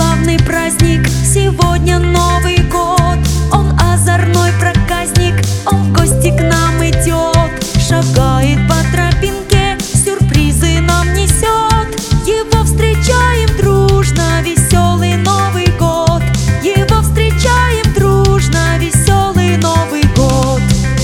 славный праздник, сегодня Новый год. Он озорной проказник, он в гости к нам идет. Шагает по тропинке, сюрпризы нам несет. Его встречаем дружно, веселый Новый год. Его встречаем дружно, веселый Новый год.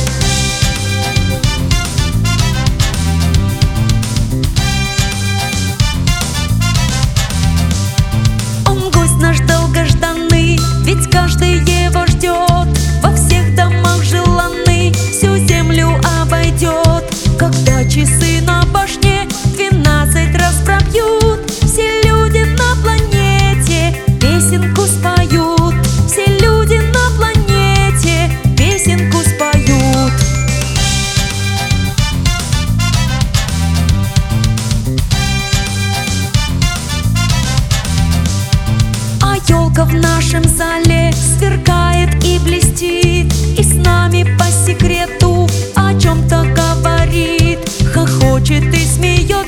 Он гость наш долгожданный, ведь каждый его ждет. Во всех домах желанный, всю землю обойдет. Когда часы на башне 12 раз пробьют, все люди на планете песенку споют. Все люди на планете песенку споют. А елка в нашем зале сверкает и блестит, и с нами по секрету о чем-то говорит, хохочет и смеется.